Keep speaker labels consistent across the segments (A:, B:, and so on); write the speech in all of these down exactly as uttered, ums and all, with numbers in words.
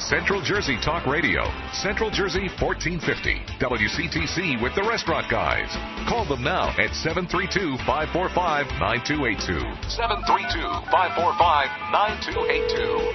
A: Central Jersey Talk Radio. Central Jersey fourteen fifty. W C T C with the Restaurant Guys. Call them now at seven three two, five four five, nine two eight two. seven three two, five four five, nine two eight two.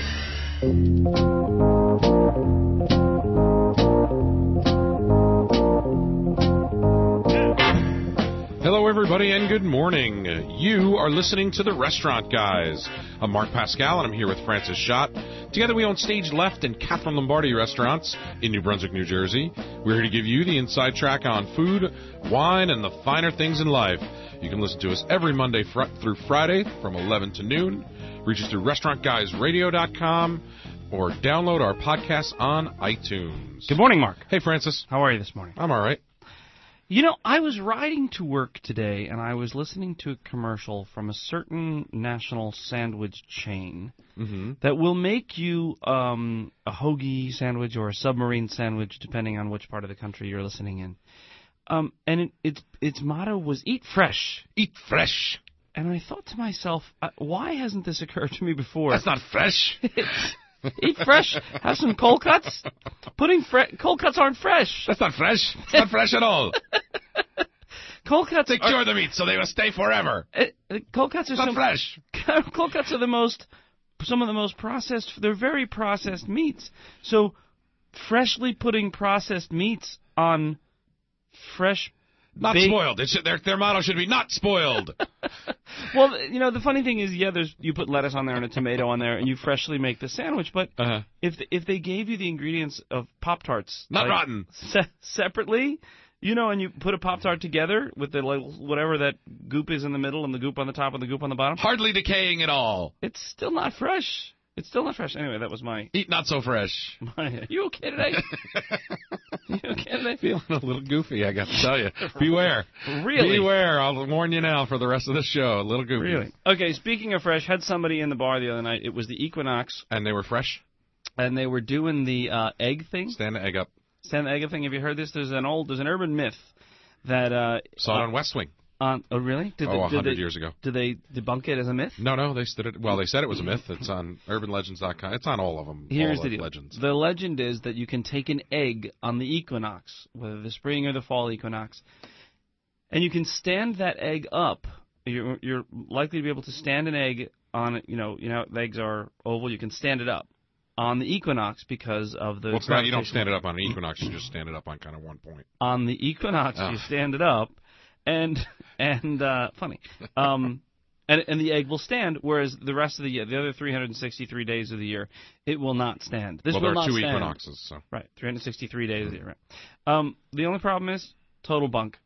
B: Hello, everybody, and good morning. You are listening to The Restaurant Guys. I'm Mark Pascal, and I'm here with Francis Schott. Together we own Stage Left and Catherine Lombardi restaurants in New Brunswick, New Jersey. We're here to give you the inside track on food, wine, and the finer things in life. You can listen to us every Monday fr- through Friday from eleven to noon. Reach us through restaurant guys radio dot com or download our podcast on iTunes.
C: Good morning, Mark.
B: Hey, Francis.
C: How are you this morning?
B: I'm all right.
C: You know, I was riding to work today, and I was listening to a commercial from a certain national sandwich chain
B: Mm-hmm.
C: that will make you um, a hoagie sandwich or a submarine sandwich, depending on which part of the country you're listening in. Um, and it, its its motto was "Eat fresh."
B: Eat fresh.
C: And I thought to myself, uh, why hasn't this occurred to me before?
B: That's not fresh.
C: Eat fresh. Have some cold cuts. Putting fre- cold cuts aren't fresh.
B: That's not fresh. It's not fresh at all.
C: Cold cuts
B: They cure
C: are,
B: the meat so they will stay forever.
C: uh, uh, cold cuts are
B: It's not
C: some,
B: fresh.
C: Cold cuts are the most, some of the most processed. They're very processed meats. So, freshly putting processed meats on fresh,
B: Not
C: baked-
B: spoiled. It should, their their motto should be not spoiled.
C: Well, you know, the funny thing is, yeah, there's you put lettuce on there and a tomato on there, and you freshly make the sandwich. But
B: Uh-huh.
C: if if they gave you the ingredients of Pop-Tarts,
B: Not
C: like,
B: rotten.
C: se- separately, you know, and you put a Pop-Tart together with the like, whatever that goop is in the middle and the goop on the top and the goop on the bottom,
B: Hardly decaying at all.
C: it's still not fresh. It's still not fresh. Anyway, that was my.
B: Eat not so fresh.
C: my you okay today? You okay today?
B: Feeling a little goofy, I got to tell you. Beware.
C: Really?
B: Beware. I'll warn you now for the rest of the show. A little goofy.
C: Really? Okay, speaking of fresh, had somebody in the bar the other night. It was the Equinox,
B: And they were fresh?
C: and they were doing the uh, egg thing.
B: Stand the egg up.
C: Stand the egg thing. Have you heard this? There's an old, there's an urban myth that uh,
B: Saw it on West Wing.
C: on. Oh, really? Did
B: Oh,
C: they,
B: a
C: did
B: hundred
C: they-
B: years ago.
C: Did they debunk it as a myth?
B: No, no, they stood it. Well, they said it was a myth. It's on urban legends dot com. It's on all of them.
C: Here's
B: all
C: the
B: of
C: deal.
B: Legends.
C: The legend is that you can take an egg on the equinox, whether the spring or the fall equinox, and you can stand that egg up. You're, you're likely to be able to stand an egg on, you know, you know, the eggs are oval. You can stand it up on the equinox because of the.
B: Well, it's not, you don't
C: gravitational-
B: stand it up on an equinox. You just stand it up on kind of one point.
C: On the equinox,
B: Oh.
C: you stand it up, and and uh, funny, um, and and the egg will stand. Whereas the rest of the year, the other three hundred sixty-three days of the year, it will not stand. This
B: well,
C: will
B: there are
C: not
B: two
C: stand.
B: equinoxes, so.
C: Right, three hundred sixty-three days of the year. Right. Um, the only problem is total bunk.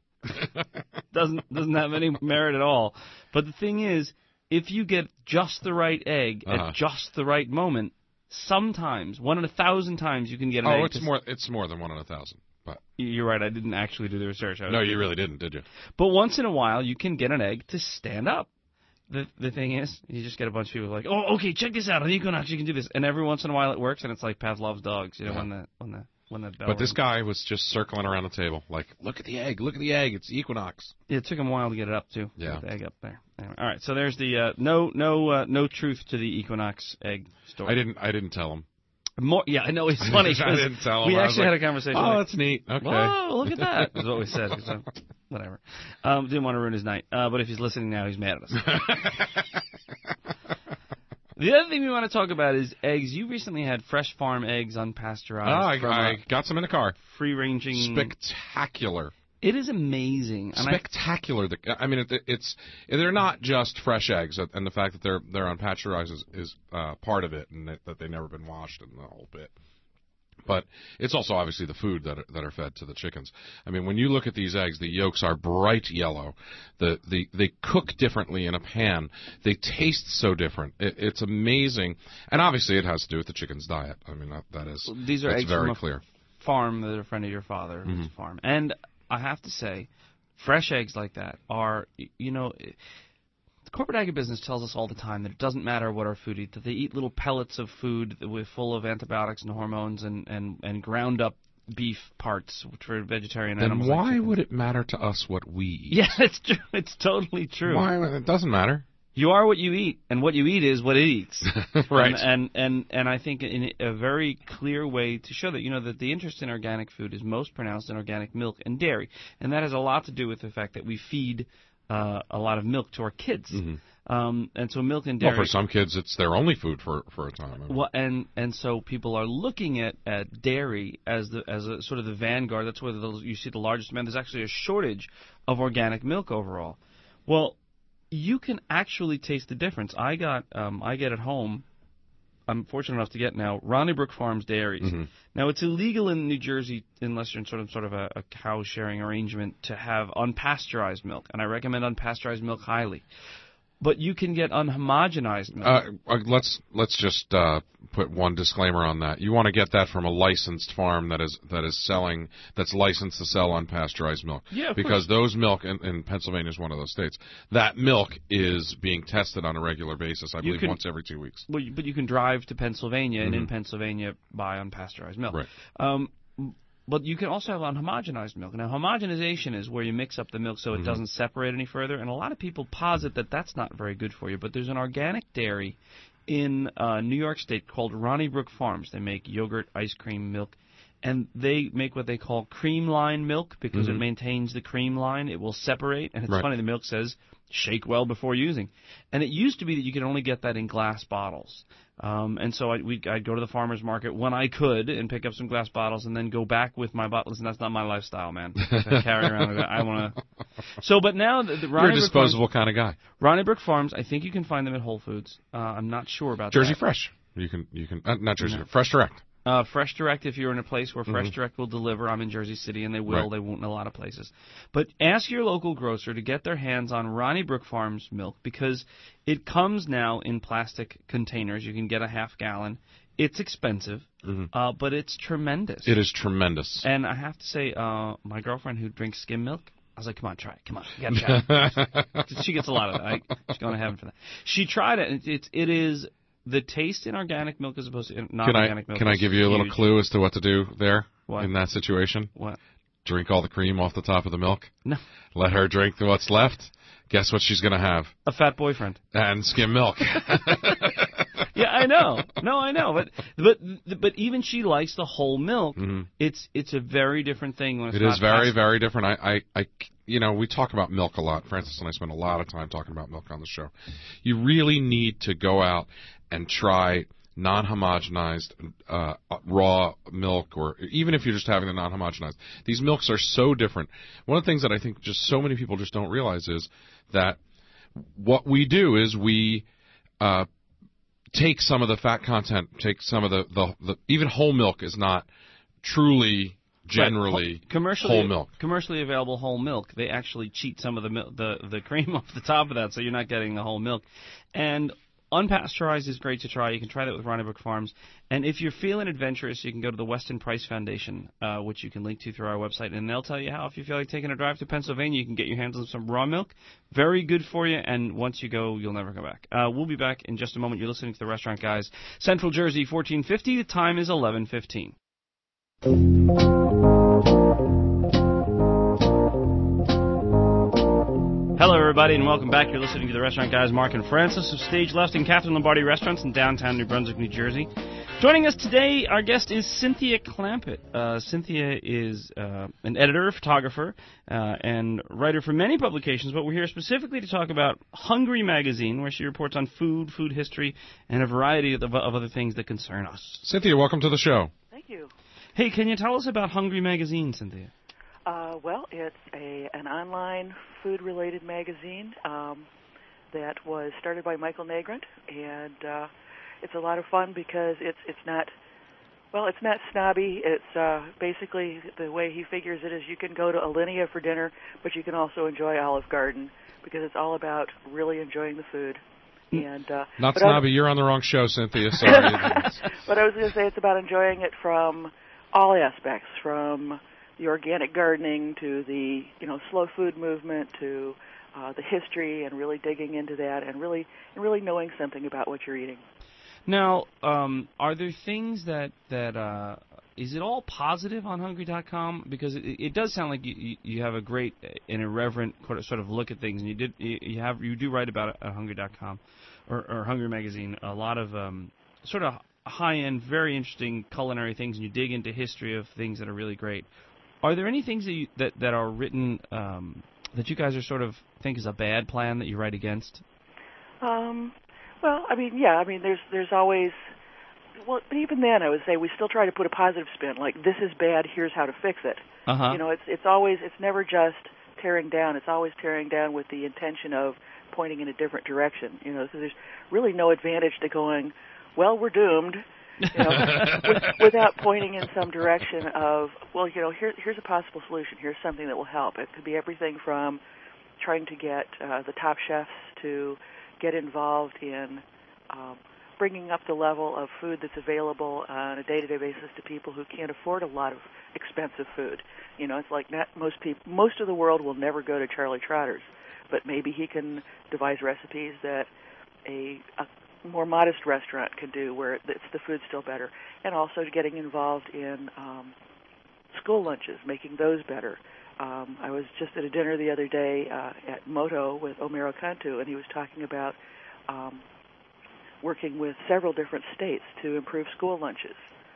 C: doesn't doesn't have any merit at all. But the thing is, if you get just the right egg
B: Uh-huh.
C: at just the right moment, sometimes one in a thousand times you can get an egg.
B: Oh, it's
C: to-
B: more. It's more than one in a thousand. But
C: You're right. I didn't actually do the research. I was
B: no,
C: just-
B: you really didn't, did you?
C: But once in a while, you can get an egg to stand up. The the thing is, you just get a bunch of people like, oh, okay, check this out on Equinox, you can do this, and every once in a while it works, and it's like Pavlov's dogs, you know,
B: Yeah.
C: when the when the when the bell.
B: But this
C: rings.
B: guy was just circling around the table, like, look at the egg, look at the egg, it's the equinox.
C: Yeah, it took him a while to get it up too.
B: Yeah.
C: Get the egg up there. Anyway, all right, so there's the uh, no no uh, no truth to the Equinox egg story.
B: I didn't, I didn't tell him.
C: More, yeah, I know it's funny.
B: I
C: 'cause
B: didn't tell him.
C: We
B: I was
C: actually
B: like,
C: had a conversation.
B: Oh,
C: like,
B: that's neat. Okay.
C: whoa, look at that! Is what we said. 'cause, uh, whatever. Um, didn't want to ruin his night. Uh, but if he's listening now, he's mad at us. The other thing we want to talk about is eggs. You recently had fresh farm eggs unpasteurized.
B: Oh, I,
C: from
B: I
C: a
B: got some in the car.
C: free-ranging.
B: Spectacular.
C: It is amazing. And I,
B: Spectacular. The, I mean, it, it's they're not just fresh eggs, and the fact that they're they're unpasteurized is, is uh, part of it, and that, that they've never been washed and the whole bit. But it's also obviously the food that are, that are fed to the chickens. I mean, when you look at these eggs, the yolks are bright yellow. The, the they cook differently in a pan. They taste so different. It, it's amazing, and obviously it has to do with the chicken's diet. I mean, that, that is
C: these are
B: that's
C: eggs
B: very
C: from a
B: clear.
C: farm that a friend of your father mm-hmm. farm, and I have to say, fresh eggs like that are, you know. The corporate agribusiness tells us all the time that it doesn't matter what our food eats, that they eat little pellets of food with full of antibiotics and hormones and, and, and ground up beef parts, which are vegetarian
B: then
C: animals.
B: Then why
C: like
B: would it matter to us what we eat?
C: Yeah, it's true. It's totally true.
B: Why? It doesn't matter.
C: You are what you eat, and what you eat is what it eats.
B: Right.
C: And, and and and I think in a very clear way to show that, you know, that the interest in organic food is most pronounced in organic milk and dairy, and that has a lot to do with the fact that we feed uh, a lot of milk to our kids.
B: Mm-hmm.
C: Um, and so milk and dairy.
B: Well, for some kids, it's their only food for for a time. I mean.
C: Well, and and so people are looking at, at dairy as the as a sort of the vanguard. That's where the, you see the largest demand. There's actually a shortage of organic milk overall. Well, you can actually taste the difference. I got um, I get at home. I'm fortunate enough to get now Ronnie Brook Farms dairies.
B: Mm-hmm.
C: Now it's illegal in New Jersey unless you're in sort of sort of a, a cow sharing arrangement to have unpasteurized milk, and I recommend unpasteurized milk highly. But you can get unhomogenized milk.
B: Uh, let's let's just uh, put one disclaimer on that. You want to get that from a licensed farm that is that is selling that's licensed to sell unpasteurized milk.
C: Yeah, of
B: because
C: course.
B: those milk in, in Pennsylvania is one of those states. That milk is being tested on a regular basis. I
C: You
B: believe
C: can-
B: once every two weeks.
C: Well, you- but you can drive to Pennsylvania and in
B: Mm-hmm.
C: Pennsylvania buy unpasteurized milk.
B: Right.
C: Um, but you can also have unhomogenized milk. Now, homogenization is where you mix up the milk so it
B: Mm-hmm.
C: doesn't separate any further, and a lot of people posit that that's not very good for you. But there's an organic dairy in uh, New York State called Ronnie Brook Farms. They make yogurt, ice cream, milk, and they make what they call cream line milk because
B: Mm-hmm.
C: it maintains the cream line. It will separate, and it's
B: Right.
C: funny, the milk says shake well before using. And it used to be that you could only get that in glass bottles. Um, and so I, we, I'd go to the farmer's market when I could and pick up some glass bottles and then go back with my bottles. And that's not my lifestyle, man. To carry around. I want to. So, but now the, the
B: You're
C: Ronnie
B: a
C: Brook
B: disposable kind of guy.
C: Farms, Ronnie Brook Farms, I think you can find them at Whole Foods. Uh, I'm not sure about
B: Jersey
C: that.
B: Fresh. You can you can uh, not Jersey Fresh Direct.
C: Uh, Fresh Direct, if you're in a place where Fresh
B: Mhm.
C: Direct will deliver, I'm in Jersey City, and they will.
B: Right.
C: They won't in a lot of places. But ask your local grocer to get their hands on Ronnie Brook Farms milk because it comes now in plastic containers. You can get a half gallon. It's expensive,
B: Mhm.
C: uh, but it's tremendous.
B: It is tremendous.
C: And I have to say, uh, my girlfriend who drinks skim milk, I was like, come on, try it. Come on. You gotta try it. She gets a lot of that. I, she's going to heaven for that. She tried it, and it's, it is... The taste in organic milk as opposed to
B: Can I
C: non-organic milk.
B: can I
C: is
B: give you a little
C: huge.
B: clue as to what to do there
C: What?
B: in that situation?
C: What?
B: Drink all the cream off the top of the milk.
C: No.
B: Let her drink what's left. Guess what she's going to have?
C: A fat boyfriend.
B: And skim milk.
C: Yeah, I know. No, I know. But but but even she likes the whole milk.
B: Mhm.
C: It's it's a very different thing when it's
B: It
C: not
B: is very,
C: past-
B: very different. I, I, I, you know, we talk about milk a lot. Francis and I spend a lot of time talking about milk on the show. You really need to go out and try non-homogenized uh, raw milk, or even if you're just having the non-homogenized. These milks are so different. One of the things that I think just so many people just don't realize is that what we do is we uh, take some of the fat content, take some of the, the, the even whole milk is not truly generally
C: Right. commercially
B: whole milk.
C: commercially available whole milk. They actually cheat some of the mil- the the cream off the top of that, so you're not getting the whole milk. And unpasteurized is great to try. You can try that with Ronnie Brook Farms. And if you're feeling adventurous, you can go to the Weston Price Foundation, uh, which you can link to through our website, and they'll tell you how. If you feel like taking a drive to Pennsylvania, you can get your hands on some raw milk. Very good for you, and once you go, you'll never come back. Uh, we'll be back in just a moment. You're listening to The Restaurant Guys. Central Jersey, fourteen fifty. The time is eleven fifteen. Hello, everybody, and welcome back. You're listening to The Restaurant Guys, Mark and Francis of Stage Left and Catherine Lombardi Restaurants in downtown New Brunswick, New Jersey. Joining us today, our guest is Cynthia Clampett. Uh, Cynthia is uh, an editor, photographer, uh, and writer for many publications, but we're here specifically to talk about Hungry Magazine, where she reports on food, food history, and a variety of, of other things that concern us.
B: Cynthia, welcome to the show.
D: Thank you.
C: Hey, can you tell us about Hungry Magazine, Cynthia?
D: Uh, well, it's a an online food-related magazine um, that was started by Michael Nagrant, and uh, it's a lot of fun because it's it's not well, it's not snobby. It's uh, basically the way he figures it is you can go to Alinea for dinner, but you can also enjoy Olive Garden because it's all about really enjoying the food. And uh,
B: Not
D: but
B: snobby. You're on the wrong show, Cynthia. Sorry.
D: But I was going to say it's about enjoying it from all aspects, from the organic gardening to the you know slow food movement to uh, the history, and really digging into that, and really and really knowing something about what you're eating.
C: Now, um, are there things that that uh, is it all positive on Hungry dot com? Because it, it does sound like you, you have a great and irreverent sort of look at things, and you did you have you do write about it at Hungry dot com or, or Hungry Magazine a lot of um, sort of high-end, very interesting culinary things, and you dig into history of things that are really great. Are there any things that you, that, that are written um, that you guys are sort of think is a bad plan that you write against?
D: Um, well, I mean, yeah, I mean, there's there's always, well, but even then, I would say we still try to put a positive spin, like this is bad, here's how to fix it.
C: Uh-huh.
D: You know, it's it's always, it's never just tearing down. It's always tearing down with the intention of pointing in a different direction. You know, so there's really no advantage to going, well, we're doomed, you know, with, without pointing in some direction of, well, you know, here, here's a possible solution. Here's something that will help. It could be everything from trying to get uh, the top chefs to get involved in um, bringing up the level of food that's available on a day-to-day basis to people who can't afford a lot of expensive food. You know, it's like not most people, most of the world will never go to Charlie Trotter's, but maybe he can devise recipes that a, a more modest restaurant can do where it's the food's still better. And also getting involved in um, school lunches, making those better. Um, I was just at a dinner the other day uh, at Moto with Omero Cantu, and he was talking about um, working with several different states to improve school lunches.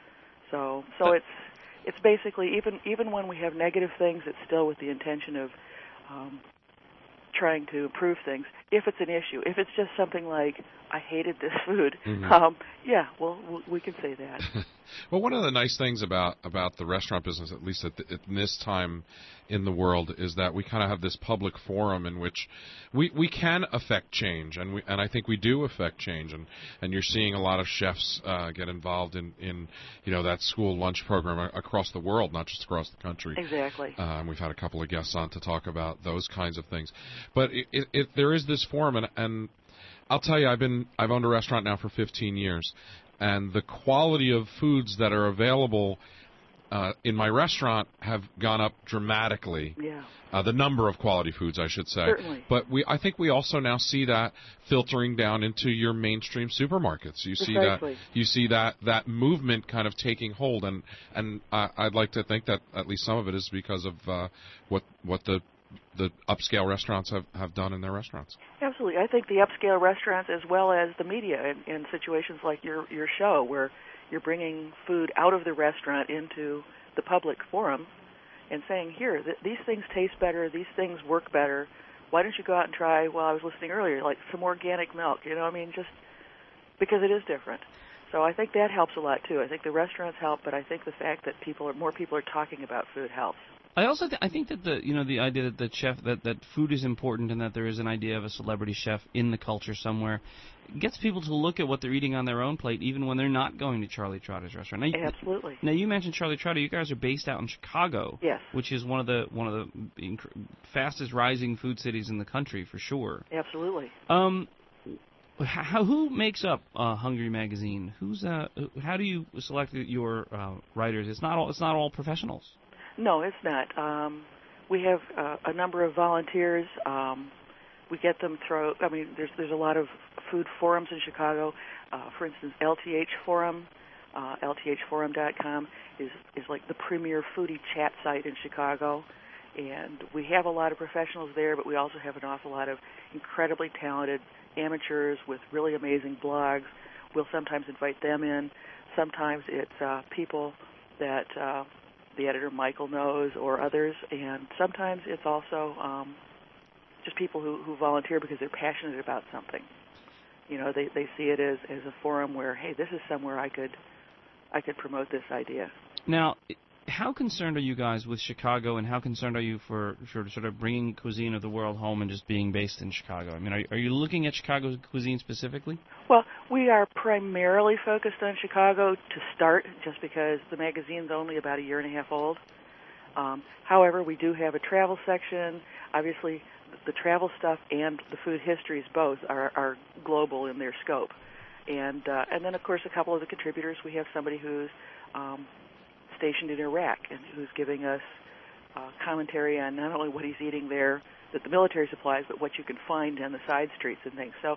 D: So, so it's it's basically even even when we have negative things, it's still with the intention of um, trying to improve things. If it's an issue, if it's just something like I hated this food, mm-hmm. um, yeah, well, we can say that.
B: Well, one of the nice things about, about the restaurant business, at least at, the, at this time in the world, is that we kind of have this public forum in which we, we can affect change, and we and I think we do affect change, and, and you're seeing a lot of chefs uh, get involved in, in you know that school lunch program across the world, not just across the country.
D: Exactly.
B: Uh, and we've had a couple of guests on to talk about those kinds of things, but it, it, it, there is this forum, and, and I'll tell you, I've been I've owned a restaurant now for fifteen years, and the quality of foods that are available uh, in my restaurant have gone up dramatically.
D: Yeah.
B: Uh, the number of quality foods, I should say.
D: Certainly.
B: But we, I think we also now see that filtering down into your mainstream supermarkets. You see
D: Precisely.
B: that you see that that movement kind of taking hold, and and uh, I'd like to think that at least some of it is because of uh, what what the the upscale restaurants have, have done in their restaurants.
D: Absolutely. I think the upscale restaurants as well as the media in, in situations like your your show where you're bringing food out of the restaurant into the public forum and saying, here, th- these things taste better, these things work better. Why don't you go out and try, well, I was listening earlier, like some organic milk, you know, I mean, just because it is different. So I think that helps a lot, too. I think the restaurants help, but I think the fact that people are, more people are talking about food helps.
C: I also th- I think that the you know the idea that the chef that, that food is important and that there is an idea of a celebrity chef in the culture somewhere gets people to look at what they're eating on their own plate even when they're not going to Charlie Trotter's restaurant. Now,
D: Absolutely.
C: Now you mentioned Charlie Trotter. You guys are based out in Chicago,
D: yes,
C: which is one of the one of the inc- fastest rising food cities in the country for sure.
D: Absolutely.
C: Um, how who makes up uh, Hungry Magazine? Who's uh how do you select your uh, writers? It's not all it's not all professionals.
D: No, it's not. Um, we have uh, a number of volunteers. Um, we get them through. I mean, there's there's a lot of food forums in Chicago. Uh, for instance, L T H Forum, uh, L T H forum dot com is is like the premier foodie chat site in Chicago, and we have a lot of professionals there, but we also have an awful lot of incredibly talented amateurs with really amazing blogs. We'll sometimes invite them in. Sometimes it's uh, people that uh, the editor Michael knows or others, and sometimes it's also um, just people who, who volunteer because they're passionate about something. You know, they, they see it as, as a forum where, hey, this is somewhere I could I could promote this idea.
C: Now, how concerned are you guys with Chicago, and how concerned are you for, for sort of bringing cuisine of the world home and just being based in Chicago? I mean, are, are you looking at Chicago's cuisine specifically?
D: Well, we are primarily focused on Chicago to start, just because the magazine's only about a year and a half old. Um, however, we do have a travel section. Obviously, the travel stuff and the food histories both are, are global in their scope. And uh, and then, of course, a couple of the contributors, we have somebody who's um, stationed in Iraq and who's giving us uh, commentary on not only what he's eating there that the military supplies, but what you can find on the side streets and things. So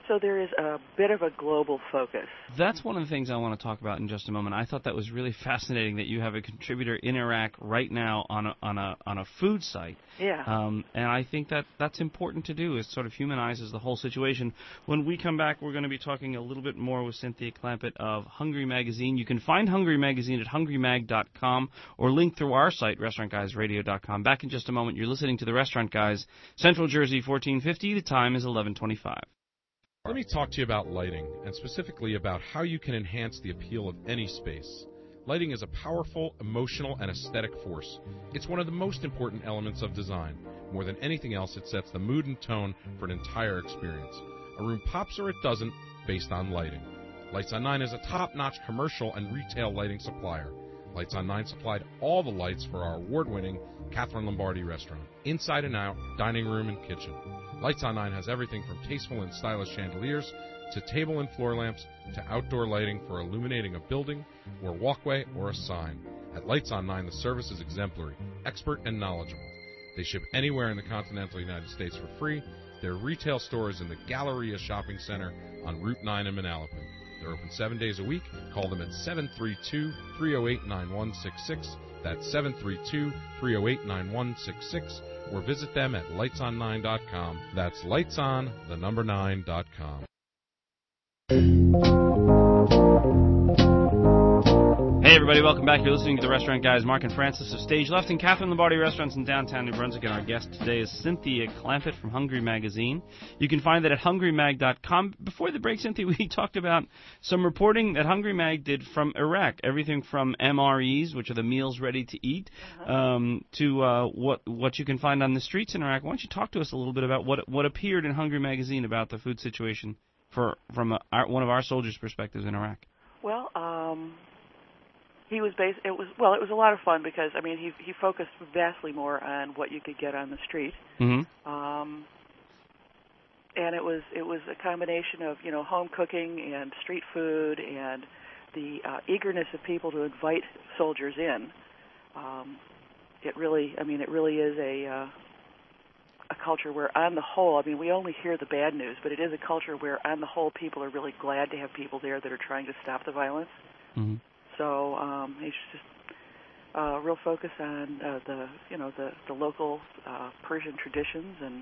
D: So there is a bit of a global focus.
C: That's one of the things I want to talk about in just a moment. I thought that was really fascinating that you have a contributor in Iraq right now on a on a on a food site.
D: Yeah.
C: Um, and I think that that's important to do. It sort of humanizes the whole situation. When we come back, we're going to be talking a little bit more with Cynthia Clampett of Hungry Magazine. You can find Hungry Magazine at hungry mag dot com or link through our site, restaurant guys radio dot com. Back in just a moment. You're listening to the Restaurant Guys, Central Jersey, fourteen fifty. The time is eleven twenty-five.
B: Let me talk to you about lighting, and specifically about how you can enhance the appeal of any space. Lighting is a powerful, emotional, and aesthetic force. It's one of the most important elements of design. More than anything else, it sets the mood and tone for an entire experience. A room pops or it doesn't, based on lighting. Lights on Nine is a top-notch commercial and retail lighting supplier. Lights on Nine supplied all the lights for our award-winning Catherine Lombardi restaurant, inside and out, dining room and kitchen. Lights on Nine has everything from tasteful and stylish chandeliers to table and floor lamps to outdoor lighting for illuminating a building or walkway or a sign. At Lights on Nine, the service is exemplary, expert, and knowledgeable. They ship anywhere in the continental United States for free. Their retail store is in the Galleria Shopping Center on Route nine in Manalapan. They're open seven days a week. Call them at seven three two, three oh eight, nine one six six. That's seven three two, three oh eight, nine one six six. Or visit them at lights on nine dot com. That's lightson, the number nine dot com.
C: Hey everybody, welcome back. You're listening to the Restaurant Guys, Mark and Francis of Stage Left and Catherine Lombardi Restaurants in downtown New Brunswick, and our guest today is Cynthia Clampett from Hungry Magazine. You can find that at hungry mag dot com. Before the break, Cynthia, we talked about some reporting that Hungry Mag did from Iraq, everything from M R Es, which are the meals ready to eat, uh-huh. um, to uh, what what you can find on the streets in Iraq. Why don't you talk to us a little bit about what what appeared in Hungry Magazine about the food situation for from a, our, one of our soldiers' perspectives in Iraq?
D: Well, um... He was based. It was well. It was a lot of fun because I mean he he focused vastly more on what you could get on the street,
C: mm-hmm.
D: um, and it was it was a combination of you know home cooking and street food and the uh, eagerness of people to invite soldiers in. Um, it really, I mean, it really is a uh, a culture where, on the whole, I mean, we only hear the bad news, but it is a culture where, on the whole, people are really glad to have people there that are trying to stop the violence.
C: Mm-hmm.
D: So um, he's just a uh, real focus on uh, the, you know, the the local uh, Persian traditions, and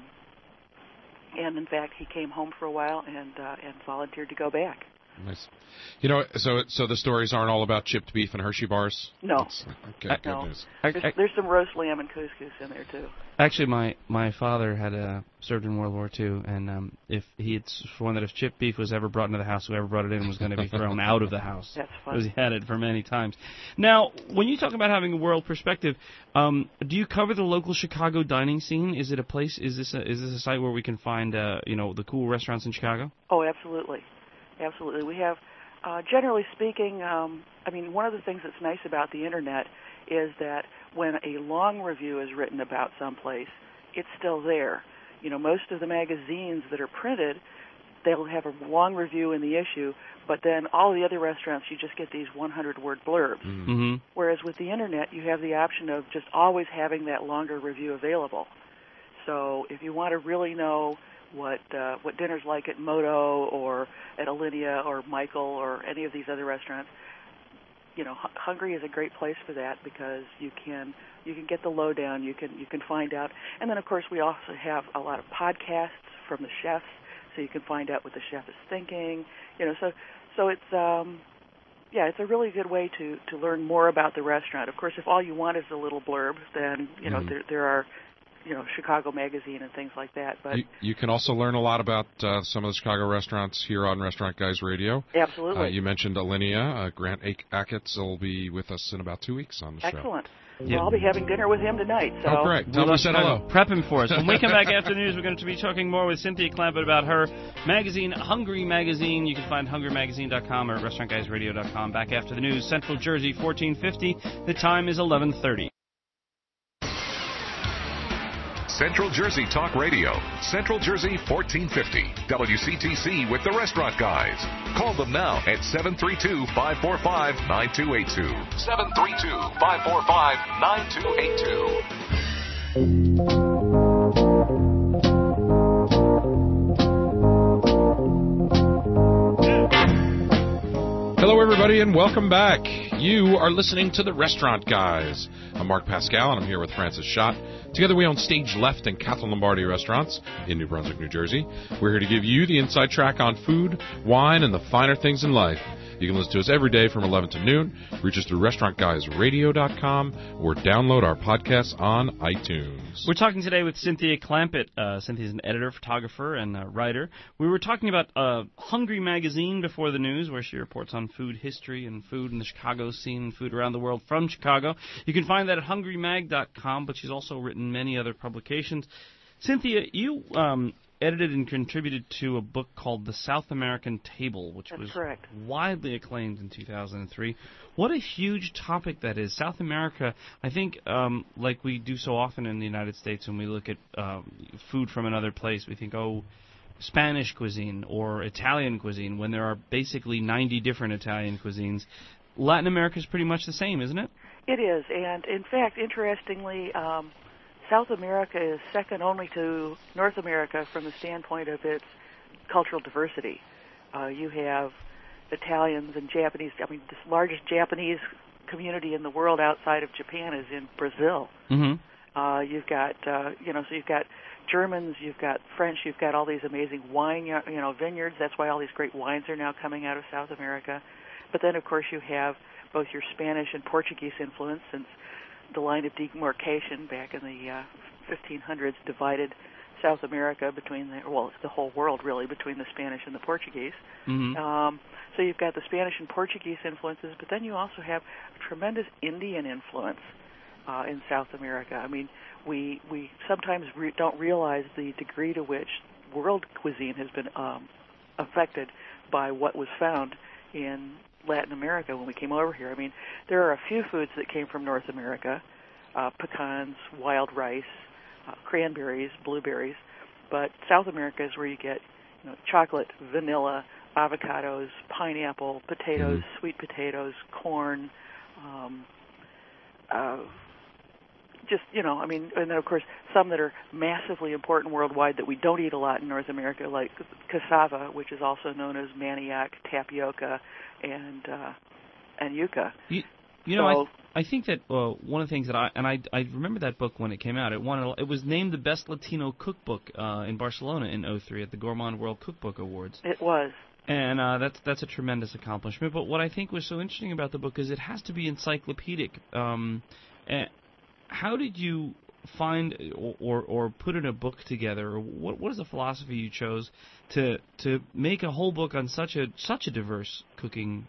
D: and in fact, he came home for a while and uh, and volunteered to go back.
B: Nice. You know, so so the stories aren't all about chipped beef and Hershey bars?
D: No.
B: That's, okay,
D: uh,
B: good
D: no.
B: news.
D: There's, there's some roast lamb and couscous in there, too.
C: Actually, my, my father had uh, served in World War Two, and um, if he had sworn that if chipped beef was ever brought into the house, whoever brought it in was going to be thrown out of the house.
D: That's funny.
C: Because he had it for many times. Now, when you talk about having a world perspective, um, do you cover the local Chicago dining scene? Is it a place? Is this a, is this a site where we can find uh, you know the cool restaurants in Chicago?
D: Oh, absolutely, absolutely. We have. Uh, generally speaking, um, I mean, one of the things that's nice about the Internet is that when a long review is written about someplace, it's still there. You know, most of the magazines that are printed, they'll have a long review in the issue, but then all the other restaurants, you just get these hundred-word blurbs.
C: Mm-hmm.
D: Whereas with the Internet, you have the option of just always having that longer review available. So if you want to really know what uh, what dinner's like at Moto or at Alinea or Michael or any of these other restaurants, you know, H- Hungry is a great place for that because you can you can get the lowdown, you can you can find out, and then of course we also have a lot of podcasts from the chefs, so you can find out what the chef is thinking, you know. So so it's um, yeah, it's a really good way to to learn more about the restaurant. Of course, if all you want is a little blurb, then you know mm-hmm. there there are. you know, Chicago Magazine and things like that. But
B: you, you can also learn a lot about uh, some of the Chicago restaurants here on Restaurant Guys Radio.
D: Absolutely.
B: Uh, you mentioned Alinea. Uh, Grant Achatz will be with us in about two weeks on the
D: Excellent.
B: show.
D: Excellent. Well, I'll be having dinner with him tonight. So.
B: Oh, great. Tell him we said hello.
C: Prep him for us. When we come back after the news, we're going to be talking more with Cynthia Clampett about her magazine, Hungry Magazine. You can find hungry magazine dot com or restaurant guys radio dot com. Back after the news, Central Jersey, fourteen fifty. The time is eleven thirty.
A: Central Jersey Talk Radio, Central Jersey fourteen fifty, W C T C with the Restaurant Guys. Call them now at seven three two, five four five, nine two eight two. seven three two, five four five, nine two eight two.
B: everybody, and welcome back. You are listening to The Restaurant Guys. I'm Mark Pascal, and I'm here with Francis Schott. Together we own Stage Left and Catherine Lombardi restaurants in New Brunswick, New Jersey. We're here to give you the inside track on food, wine, and the finer things in life. You can listen to us every day from eleven to noon. Reach us through restaurant guys radio dot com or download our podcasts on iTunes.
C: We're talking today with Cynthia Clampett. Uh, Cynthia's an editor, photographer, and uh, writer. We were talking about uh, Hungry Magazine before the news, where she reports on food history and food in the Chicago scene and food around the world from Chicago. You can find that at hungry mag dot com, but she's also written many other publications. Cynthia, you um, edited and contributed to a book called The South American Table, which
D: That's
C: was
D: correct.
C: widely acclaimed in two thousand three. What a huge topic that is. South America, I think, um, like we do so often in the United States when we look at um, food from another place, we think, oh, Spanish cuisine or Italian cuisine, when there are basically ninety different Italian cuisines. Latin America is pretty much the same, isn't it?
D: It is, and in fact, interestingly, um, South America is second only to North America from the standpoint of its cultural diversity. Uh, you have Italians and Japanese. I mean, the largest Japanese community in the world outside of Japan is in Brazil.
C: Mm-hmm.
D: Uh, you've got, uh, you know, so you've got Germans, you've got French, you've got all these amazing wine, you know, vineyards. That's why all these great wines are now coming out of South America. But then, of course, you have both your Spanish and Portuguese influence, since the line of demarcation back in the uh, fifteen hundreds divided South America between the, well, the whole world really, between the Spanish and the Portuguese.
C: Mm-hmm.
D: Um, so you've got the Spanish and Portuguese influences, but then you also have a tremendous Indian influence uh, in South America. I mean, we we sometimes re- don't realize the degree to which world cuisine has been um, affected by what was found in Latin America when we came over here. I mean, there are a few foods that came from North America, uh, pecans, wild rice, uh, cranberries, blueberries, but South America is where you get, you know, chocolate, vanilla, avocados, pineapple, potatoes, mm-hmm. sweet potatoes, corn, um, uh, just, you know, I mean, and then, of course, some that are massively important worldwide that we don't eat a lot in North America, like cassava, which is also known as manioc, tapioca, and uh, and yuca.
C: You, you know, so, I, th- I think that uh, one of the things that I, and I, I remember that book when it came out. It won. It was named the best Latino cookbook uh, in Barcelona in oh three at the Gourmand World Cookbook Awards.
D: It was.
C: And uh, that's that's a tremendous accomplishment. But what I think was so interesting about the book is it has to be encyclopedic. Um, and how did you find or, or or put in a book together? Or what what is the philosophy you chose to to make a whole book on such a such a diverse cooking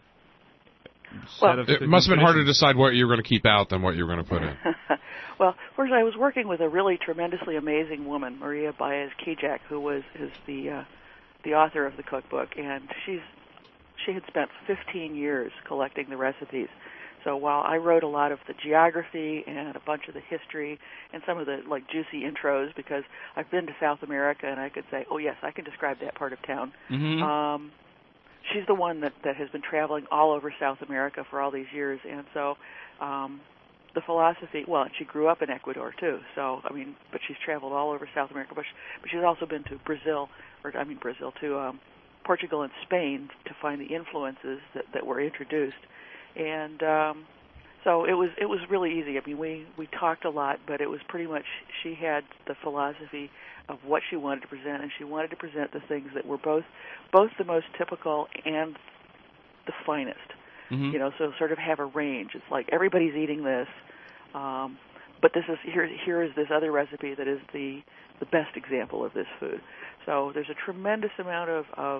C: set
D: well,
C: of
B: it must have been harder to decide what you were going to keep out than what you were going to put in.
D: Well, first I was working with a really tremendously amazing woman, Maria Baez-Kijak, who was is the uh, the author of the cookbook, and she's she had spent fifteen years collecting the recipes. So while I wrote a lot of the geography and a bunch of the history and some of the like juicy intros, because I've been to South America and I could say, oh yes, I can describe that part of town.
C: Mm-hmm.
D: Um, she's the one that, that has been traveling all over South America for all these years, and so um, the philosophy. Well, and she grew up in Ecuador too. So I mean, but she's traveled all over South America. But, she, but she's also been to Brazil, or I mean Brazil to um, Portugal and Spain to find the influences that, that were introduced. And um, so it was it was really easy. I mean, we, we talked a lot, but it was pretty much she had the philosophy of what she wanted to present, and she wanted to present the things that were both both the most typical and the finest. Mm-hmm. You know, so sort of have a range. It's like everybody's eating this, um, but this is here here is this other recipe that is the the best example of this food. So there's a tremendous amount of, of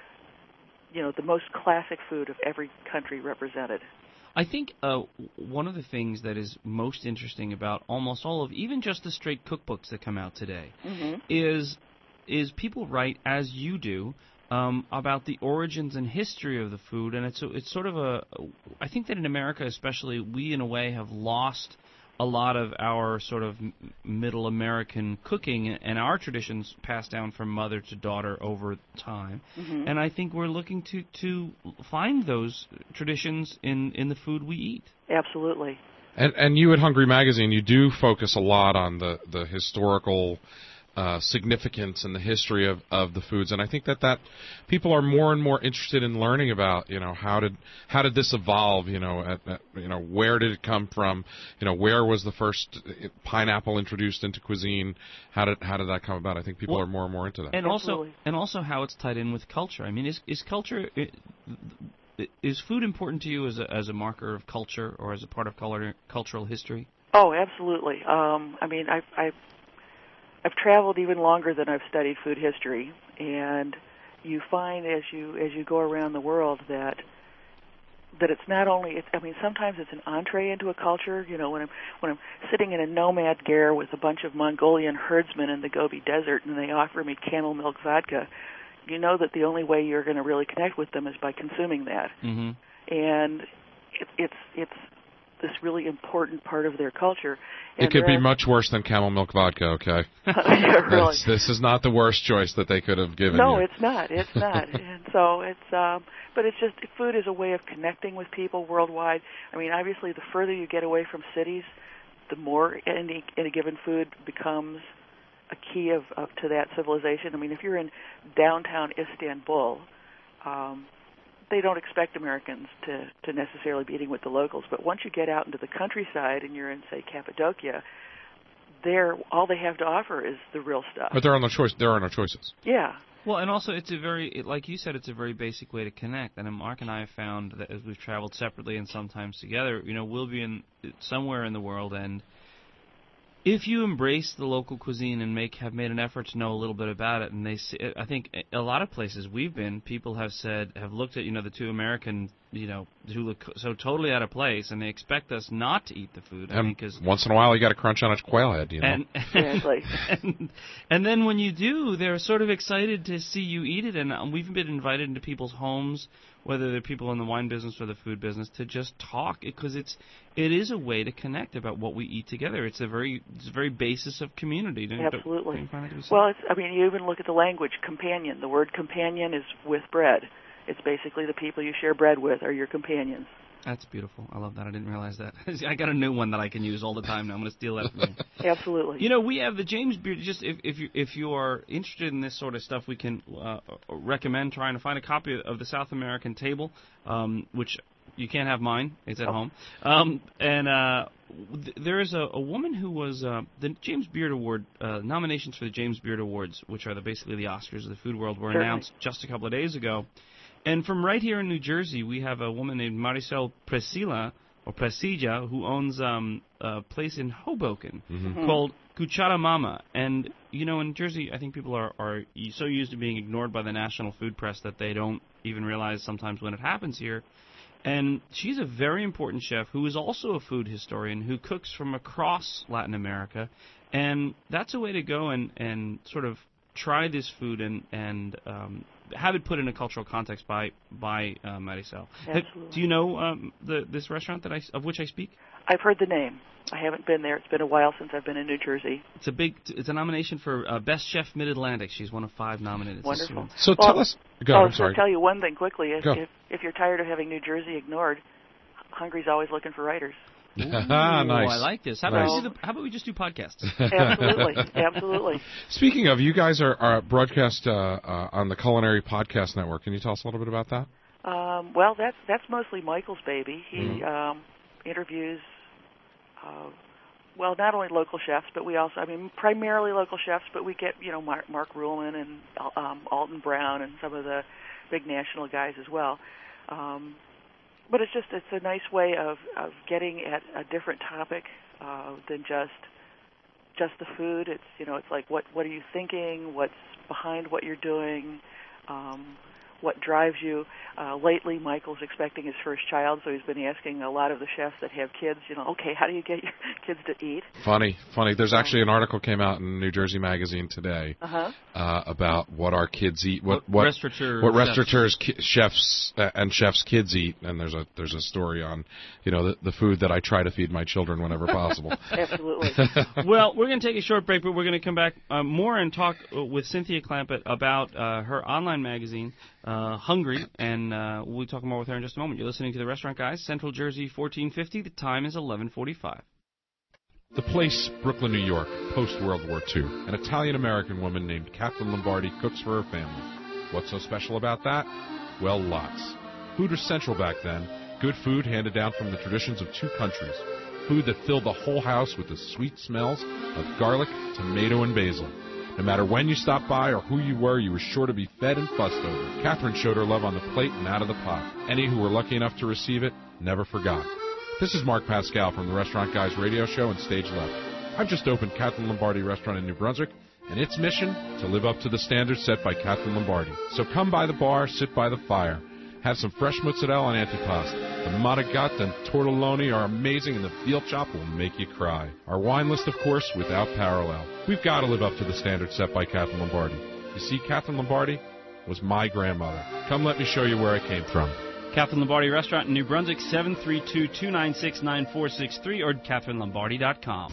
D: you know, the most classic food of every country represented.
C: I think uh, one of the things that is most interesting about almost all of, even just the straight cookbooks that come out today, mm-hmm. is is people write, as you do, um, about the origins and history of the food, and it's it's sort of a. I think that in America, especially, we in a way have lost a lot of our sort of middle American cooking and our traditions passed down from mother to daughter over time. Mm-hmm. And I think we're looking to, to find those traditions in, in the food we eat.
D: Absolutely.
B: And, and you at Hungry Magazine, you do focus a lot on the, the historical uh, significance and the history of, of the foods, and I think that, that people are more and more interested in learning about, you know, how did how did this evolve, you know, at, at, you know, where did it come from, you know, where was the first pineapple introduced into cuisine, how did how did that come about? I think people
C: well,
B: are more and more into that,
C: and also and also how it's tied in with culture. I mean, is is culture is food important to you as a as a marker of culture or as a part of color, cultural history?
D: Oh, absolutely. Um, I mean, I've, I've I've traveled even longer than I've studied food history, and you find as you as you go around the world that that it's not only it's, I mean, sometimes it's an entree into a culture. You know, when I'm when I'm sitting in a nomad ger with a bunch of Mongolian herdsmen in the Gobi Desert, and they offer me camel milk vodka, you know that the only way you're going to really connect with them is by consuming that,
C: mm-hmm.
D: and it, it's it's this really important part of their culture. And
B: it could be much worse than camel milk vodka, okay?
D: Yeah, really.
B: This, this is not the worst choice that they could have given
D: no,
B: you.
D: it's not. It's not. And so it's, um, but it's just, food is a way of connecting with people worldwide. I mean, obviously, the further you get away from cities, the more any, any given food becomes a key of, of to that civilization. I mean, if you're in downtown Istanbul, um, they don't expect Americans to, to necessarily be eating with the locals. But once you get out into the countryside and you're in, say, Cappadocia, there all they have to offer is the real stuff.
B: But there are no choice. There are no choices.
D: Yeah.
C: Well, and also it's a very, it, like you said, it's a very basic way to connect. And Mark and I have found that as we've traveled separately and sometimes together, you know, we'll be in somewhere in the world, and if you embrace the local cuisine and make have made an effort to know a little bit about it, and they, see, I think a lot of places we've been, people have said, have looked at, you know, the two American, you know, who look so totally out of place, and they expect us not to eat the food. I
B: and
C: mean, 'cause
B: once in a while, you got to crunch on a quail head, you know.
C: And,
D: exactly.
C: and, and then when you do, they're sort of excited to see you eat it, and we've been invited into people's homes, whether they're people in the wine business or the food business, to just talk, because it's it is a way to connect about what we eat together. It's a very it's a very basis of community.
D: Absolutely.
C: You find it to be so?
D: Well, it's, I mean, you even look at the language, companion. The word companion is with bread. It's basically the people you share bread with are your companions.
C: That's beautiful. I love that. I didn't realize that. I got a new one that I can use all the time now. I'm going to steal that from you.
D: Absolutely.
C: You know, we have the James Beard. Just if if you if you are interested in this sort of stuff, we can uh, recommend trying to find a copy of the South American Table, um, which you can't have mine. It's at oh. home. Um, and uh, th- there is a, a woman who was uh, the James Beard Award uh, nominations for the James Beard Awards, which are the, basically the Oscars of the food world, were
D: Certainly.
C: announced just a couple of days ago. And from right here in New Jersey, we have a woman named Maricel Presilla, or Presilla, who owns um, a place in Hoboken
B: mm-hmm.
C: called Cuchara Mama. And, you know, in Jersey, I think people are, are so used to being ignored by the national food press that they don't even realize sometimes when it happens here. And she's a very important chef who is also a food historian who cooks from across Latin America. And that's a way to go and, and sort of try this food and, and um, have it put in a cultural context by by uh, Maricel.
D: Absolutely.
C: Do you know um, the this restaurant that I, of which I speak?
D: I've heard the name. I haven't been there. It's been a while since I've been in New Jersey.
C: It's a big. It's a nomination for uh, Best Chef Mid-Atlantic. She's one of five nominated.
D: Wonderful.
B: So
D: well,
B: tell us. Go.
D: Oh,
B: I'm sorry.
D: I'll tell you one thing quickly. If,
B: Go.
D: if if you're tired of having New Jersey ignored, Hungry's always looking for writers.
C: Ooh,
B: nice.
C: I like this. How
B: nice.
C: about, we do the, how about we just do podcasts?
D: Absolutely, absolutely.
B: Speaking of, you guys are, are broadcast uh, uh, on the Culinary Podcast Network. Can you tell us a little bit about that?
D: Um, well, that's that's mostly Michael's baby. He
B: Mm-hmm.
D: um, interviews, uh, well, not only local chefs, but we also, I mean, primarily local chefs, but we get, you know, Mark, Mark Ruhlman and um, Alton Brown and some of the big national guys as well. Um, But it's just, it's a nice way of, of getting at a different topic uh, than just just the food. It's, you know, it's like, what, what are you thinking? What's behind what you're doing? Um, what drives you? Uh, lately, Michael's expecting his first child, so he's been asking a lot of the chefs that have kids, you know, okay, how do you get your kids to eat?
B: Funny, funny. There's actually an article came out in New Jersey Magazine today
D: Uh-huh.
B: uh, about what our kids eat, what
C: What
B: what
C: restaurateur
B: what
C: chefs.
B: restaurateurs ki- chefs uh, and chefs' kids eat, and there's a there's a story on, you know, the, the food that I try to feed my children whenever possible.
D: Absolutely.
C: Well, we're going to take a short break, but we're going to come back uh, more and talk uh, with Cynthia Clampett about uh, her online magazine, uh, Hungry, and uh, we'll talk more with her in just a moment. You're listening to The Restaurant Guys, Central Jersey, fourteen fifty. The time is eleven forty-five.
B: The place, Brooklyn, New York, post-World War Two. An Italian-American woman named Catherine Lombardi cooks for her family. What's so special about that? Well, lots. Food was central back then. Good food handed down from the traditions of two countries. Food that filled the whole house with the sweet smells of garlic, tomato, and basil. No matter when you stopped by or who you were, you were sure to be fed and fussed over. Catherine showed her love on the plate and out of the pot. Any who were lucky enough to receive it never forgot. This is Mark Pascal from the Restaurant Guys radio show and Stage Left. I've just opened Catherine Lombardi Restaurant in New Brunswick, and its mission, to live up to the standards set by Catherine Lombardi. So come by the bar, sit by the fire. Have some fresh mozzarella and antipasto. The matagat and tortelloni are amazing, and the veal chop will make you cry. Our wine list, of course, without parallel. We've got to live up to the standards set by Catherine Lombardi. You see, Catherine Lombardi was my grandmother. Come let me show you where I came from.
C: Catherine Lombardi Restaurant in New Brunswick, seven three two, two nine six, nine four six three or catherine lombardi dot com.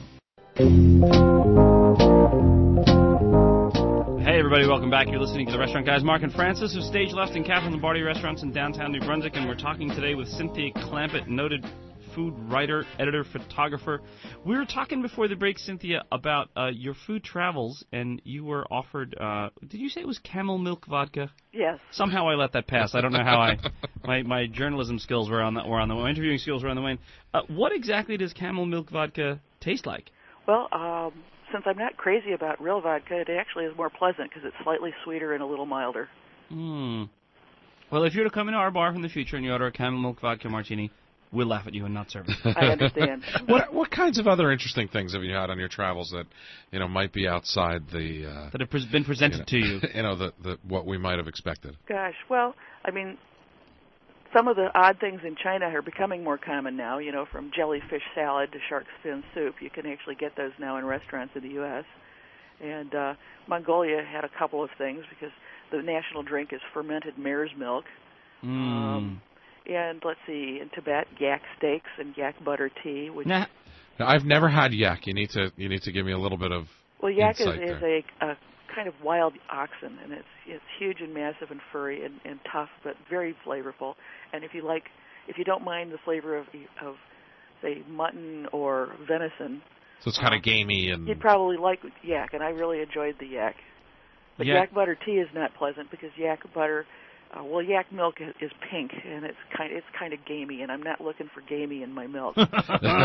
C: Hey, everybody, welcome back. You're listening to the Restaurant Guys, Mark and Francis of Stage Left and Catherine Lombardi Restaurants in downtown New Brunswick, and we're talking today with Cynthia Clampett, noted food writer, editor, photographer. We were talking before the break, Cynthia, about uh, your food travels, and you were offered, uh, did you say it was camel milk vodka?
D: Yes.
C: Somehow I let that pass. I don't know how I, my, my journalism skills were on the, were on the, my interviewing skills were on the wane. Uh, what exactly does camel milk vodka taste like?
D: Well, um, since I'm not crazy about real vodka, it actually is more pleasant because it's slightly sweeter and a little milder.
C: Hmm. Well, if you were to come into our bar in the future and you order a camel milk vodka martini, we'll laugh at you and not serve it.
D: I understand.
B: What what kinds of other interesting things have you had on your travels that, you know, might be outside the uh,
C: that have pres- been presented
B: you know,
C: to you?
B: You know, the, the what we might have expected.
D: Gosh, well, I mean, some of the odd things in China are becoming more common now. You know, from jellyfish salad to shark fin soup, you can actually get those now in restaurants in the U S And uh, Mongolia had a couple of things because the national drink is fermented mare's milk.
C: Mm.
D: Um, And let's see, in Tibet, yak steaks and yak butter tea. Which
C: Nah.
B: Now, I've never had yak. You need to you need to give me a little bit of
D: well, yak is,
B: insight
D: is
B: there.
D: a, a kind of wild oxen, and it's it's huge and massive and furry and, and tough, but very flavorful. And if you like, if you don't mind the flavor of of say mutton or venison,
B: So it's kind
D: um,
B: of gamey and.
D: you'd probably like yak. And I really enjoyed the yak. But
C: Yak-
D: yak butter tea is not pleasant because yak butter. Uh, well, yak milk is, is pink, and it's kind it's kind of gamey, and I'm not looking for gamey in my milk.
C: Oh,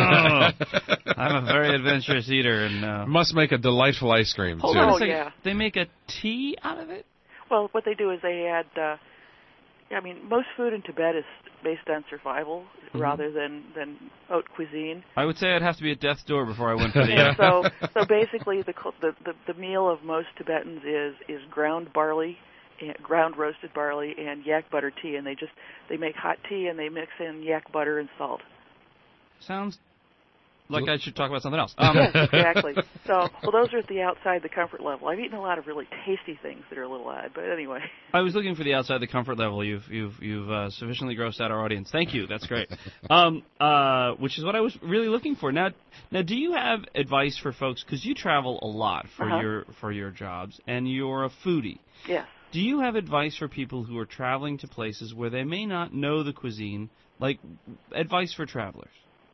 C: I'm a very adventurous eater, and uh,
B: Must make a delightful ice cream
C: hold
B: too.
C: on a
D: Oh,
C: second.
D: yeah.
C: They make a tea out of it?
D: Well, what they do is they add. Uh, I mean, most food in Tibet is based on survival
C: Mm-hmm.
D: rather than than haute cuisine.
C: I would say I'd have to be at death's door before I went for the.
D: And
C: Uh,
D: so, so basically, the, co- the the the meal of most Tibetans is is ground barley, and ground roasted barley, and yak butter tea, and they just they make hot tea and they mix in yak butter and salt.
C: sounds like I should talk about something else. Um,
D: Yes, exactly. So, well, those are at the outside the comfort level. I've eaten a lot of really tasty things that are a little odd, but anyway.
C: I was looking for the outside the comfort level. You've you've you've uh, sufficiently grossed out our audience. Thank you. That's great. Um, uh, which is what I was really looking for. Now, now, do you have advice for folks? Because you travel a lot for
D: Uh-huh.
C: your for your jobs, and you're a foodie.
D: Yes.
C: Do you have advice for people who are traveling to places where they may not know the cuisine? Like advice for travelers?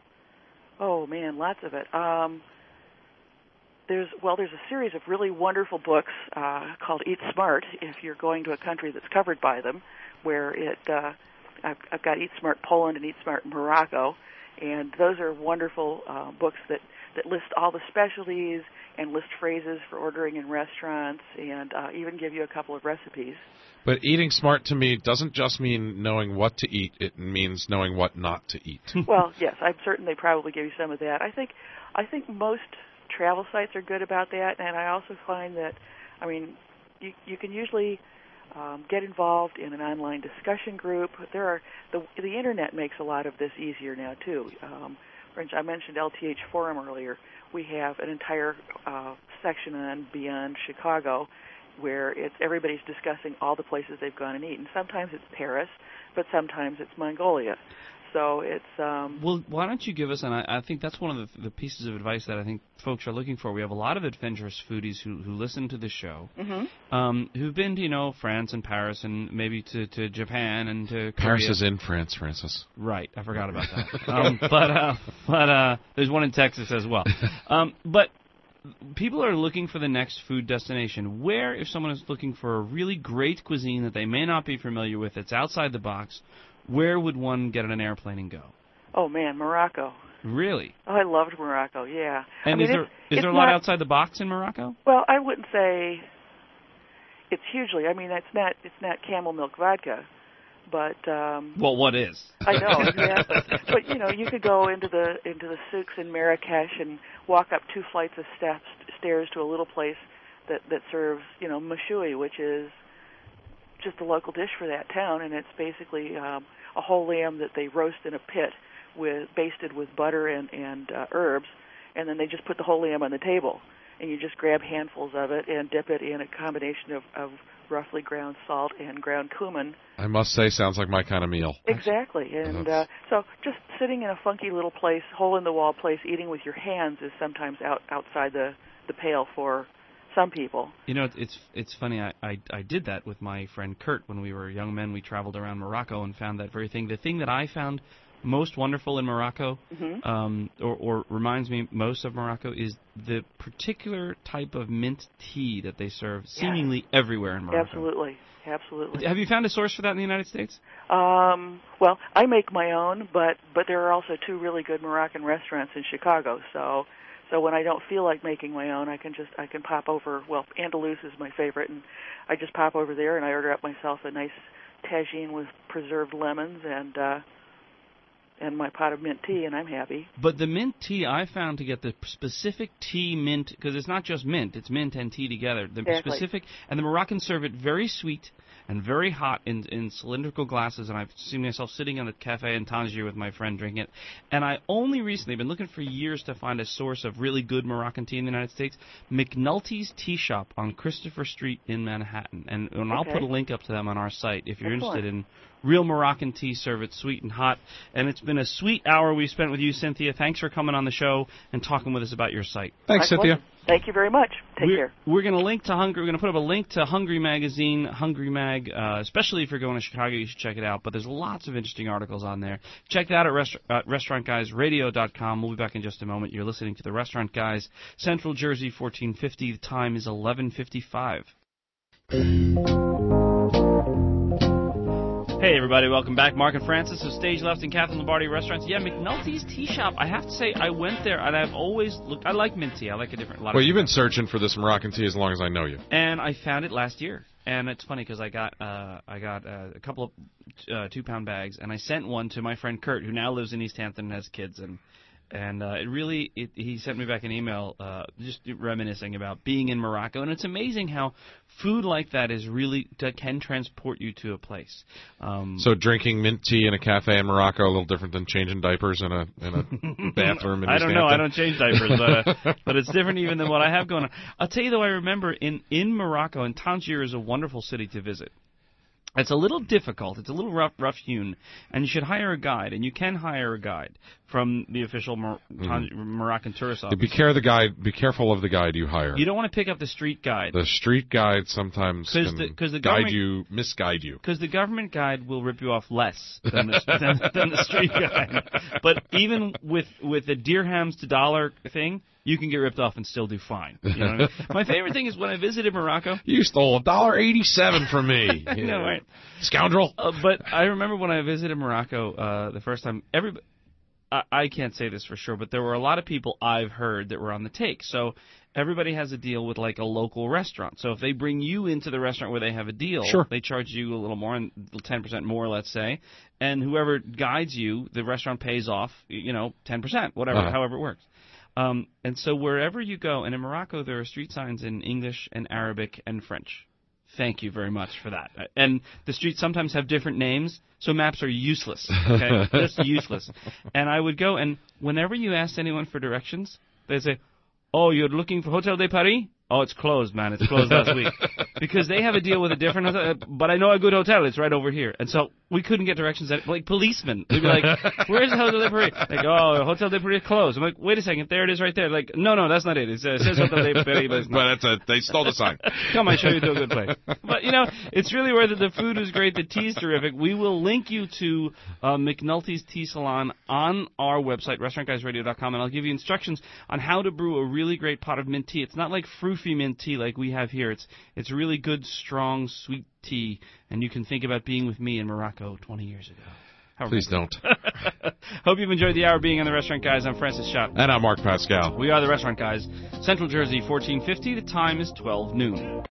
D: Oh man, lots of it. Um, there's well, there's a series of really wonderful books uh, called Eat Smart. If you're going to a country that's covered by them, where it, uh, I've, I've got Eat Smart Poland and Eat Smart Morocco, and those are wonderful uh, books that that list all the specialties and list phrases for ordering in restaurants, and uh, even give you a couple of recipes.
B: But eating smart to me doesn't just mean knowing what to eat. It means knowing what not to eat.
D: Well, yes, I'm certain they probably give you some of that. I think, I think most travel sites are good about that, and I also find that, I mean, you you can usually um, get involved in an online discussion group. There are the the internet makes a lot of this easier now too. Um, for instance, I mentioned L T H Forum earlier. We have an entire uh, section on Beyond Chicago, where it's everybody's discussing all the places they've gone and eaten. Sometimes it's Paris, but sometimes it's Mongolia. So it's um,
C: well. Why don't you give us? And I, I think that's one of the, the pieces of advice that I think folks are looking for. We have a lot of adventurous foodies who who listen to the show,
D: mm-hmm.
C: um, who've been to you know France and Paris and maybe to, to Japan and to
B: Paris
C: Korea.
B: is in France, Francis.
C: Right, I forgot about that. um, but uh, but uh, there's one in Texas as well. Um, but people are looking for the next food destination. Where, if someone is looking for a really great cuisine that they may not be familiar with, that's outside the box, where would one get on an airplane and go?
D: Oh man, Morocco.
C: Really?
D: Oh, I loved Morocco. Yeah.
C: And
D: I mean,
C: is there
D: it's,
C: is
D: it's
C: there a lot
D: not,
C: outside the box in Morocco?
D: Well, I wouldn't say it's hugely. I mean, it's not it's not camel milk vodka, but um,
C: well, what is?
D: I know, yeah. But you know, you could go into the into the souks in Marrakesh and walk up two flights of steps stairs to a little place that that serves you know mashoui, which is just a local dish for that town, and it's basically um, a whole lamb that they roast in a pit with basted with butter and and uh, herbs, and then they just put the whole lamb on the table, and you just grab handfuls of it and dip it in a combination of, of roughly ground salt and ground cumin.
B: I must say, sounds like my kind of meal.
D: Exactly, and uh, so just sitting in a funky little place, hole-in-the-wall place, eating with your hands is sometimes out outside the, the pale for some people.
C: You know, it's it's funny. I, I I did that with my friend Kurt when we were young men. We traveled around Morocco and found that very thing. The thing that I found most wonderful in Morocco,
D: mm-hmm.
C: um, or, or reminds me most of Morocco, is the particular type of mint tea that they serve seemingly yeah. everywhere in Morocco.
D: Absolutely, absolutely.
C: Have you found a source for that in the United States?
D: Um, well, I make my own, but but there are also two really good Moroccan restaurants in Chicago. So so when I don't feel like making my own, I can just I can pop over. Well, Andalous is my favorite, and I just pop over there and I order up myself a nice tagine with preserved lemons and. Uh, and my pot of mint tea, and I'm happy.
C: But the mint tea, I found to get the specific tea mint, because it's not just mint, it's mint and tea together. The
D: exactly.
C: specific, and the Moroccans serve it very sweet and very hot in, in cylindrical glasses, and I've seen myself sitting in a cafe in Tangier with my friend drinking it. And I only recently, been looking for years to find a source of really good Moroccan tea in the United States, McNulty's Tea Shop on Christopher Street in Manhattan. And, and I'll
D: okay.
C: put a link up to them on our site if you're
D: Excellent.
C: interested in real Moroccan tea, serve it sweet and hot. And it's been a sweet hour we spent with you, Cynthia. Thanks for coming on the show and talking with us about your site.
B: Thanks,
D: My
B: Cynthia.
D: pleasure. Thank you very much. Take
C: we're,
D: care.
C: We're going to link to Hungry. We're going to put up a link to Hungry Magazine, Hungry Mag, uh, especially if you're going to Chicago, you should check it out. But there's lots of interesting articles on there. Check that out at rest- uh, restaurant guys radio dot com. We'll be back in just a moment. You're listening to the Restaurant Guys, Central Jersey, fourteen fifty. The time is eleven fifty-five. Hey, everybody, welcome back. Mark and Francis of Stage Left and Catherine Lombardi Restaurants. Yeah, McNulty's Tea Shop. I have to say, I went there, and I've always looked. I like mint tea. I like a different. A lot
B: well,
C: of
B: you've been searching for this Moroccan tea as long as I know you.
C: And I found it last year. And it's funny because I got uh, I got uh, a couple of uh, two-pound bags, and I sent one to my friend Kurt, who now lives in East Hampton and has kids, and and uh, it really it, he sent me back an email uh, just reminiscing about being in Morocco, and it's amazing how food like that is really that can transport you to a place. Um,
B: so drinking mint tea in a cafe in Morocco a little different than changing diapers in a in a bathroom in
C: I
B: East
C: don't
B: Hampton?
C: know. I don't change diapers, but uh, but it's different even than what I have going on. I'll tell you though, I remember in in Morocco, and Tangier is a wonderful city to visit. It's a little difficult. It's a little rough, rough-hewn, and you should hire a guide, and you can hire a guide from the official Mor- mm. Moroccan tourist office.
B: Be care the guide. Be careful of the guide you hire.
C: You don't want to pick up the street guide.
B: The street guide sometimes can
C: the, the
B: guide you, misguide you.
C: Because the government guide will rip you off less than the, than, than the street guide. But even with with the dirhams to dollar thing, you can get ripped off and still do fine. You know what I mean? My favorite thing is when I visited Morocco.
B: You stole a dollar eighty-seven from me.
C: I know, right?
B: Scoundrel.
C: Uh, but I remember when I visited Morocco uh, the first time, every, I, I can't say this for sure, but there were a lot of people I've heard that were on the take. So everybody has a deal with like a local restaurant. So if they bring you into the restaurant where they have a deal,
B: sure.
C: they charge you a little more, ten percent more, let's say. And whoever guides you, the restaurant pays off, you know, ten percent, whatever, uh-huh. however it works. Um, and so wherever you go, and in Morocco there are street signs in English and Arabic and French. Thank you very much for that. And the streets sometimes have different names, so maps are useless. Okay, just useless. And I would go, and whenever you asked anyone for directions, they'd say, "Oh, you're looking for Hotel de Paris? Oh, it's closed, man. It's closed last week. Because they have a deal with a different hotel, but I know a good hotel. It's right over here. And so we couldn't get directions. At, like policemen. We'd be like, where's the Hotel de Paris? Like, oh, Hotel de Paris closed. I'm like, wait a second. There it is right there. Like, no, no, that's not it. It's, uh, it says Hotel de Paris, but it's not.
B: But it's a, they stole the sign.
C: Come, I show you to a good place. But, you know, it's really worth it. The food is great. The tea is terrific. We will link you to uh, McNulty's Tea Salon on our website, restaurant guys radio dot com, and I'll give you instructions on how to brew a really great pot of mint tea. It's not like froofy mint tea like we have here. It's it's really good, strong, sweet tea, and you can think about being with me in Morocco twenty years ago. How
B: Please don't.
C: Hope you've enjoyed the hour being on The Restaurant Guys. I'm Francis Schott.
B: And I'm Mark Pascal.
C: We are The Restaurant Guys. Central Jersey, fourteen fifty. The time is twelve noon.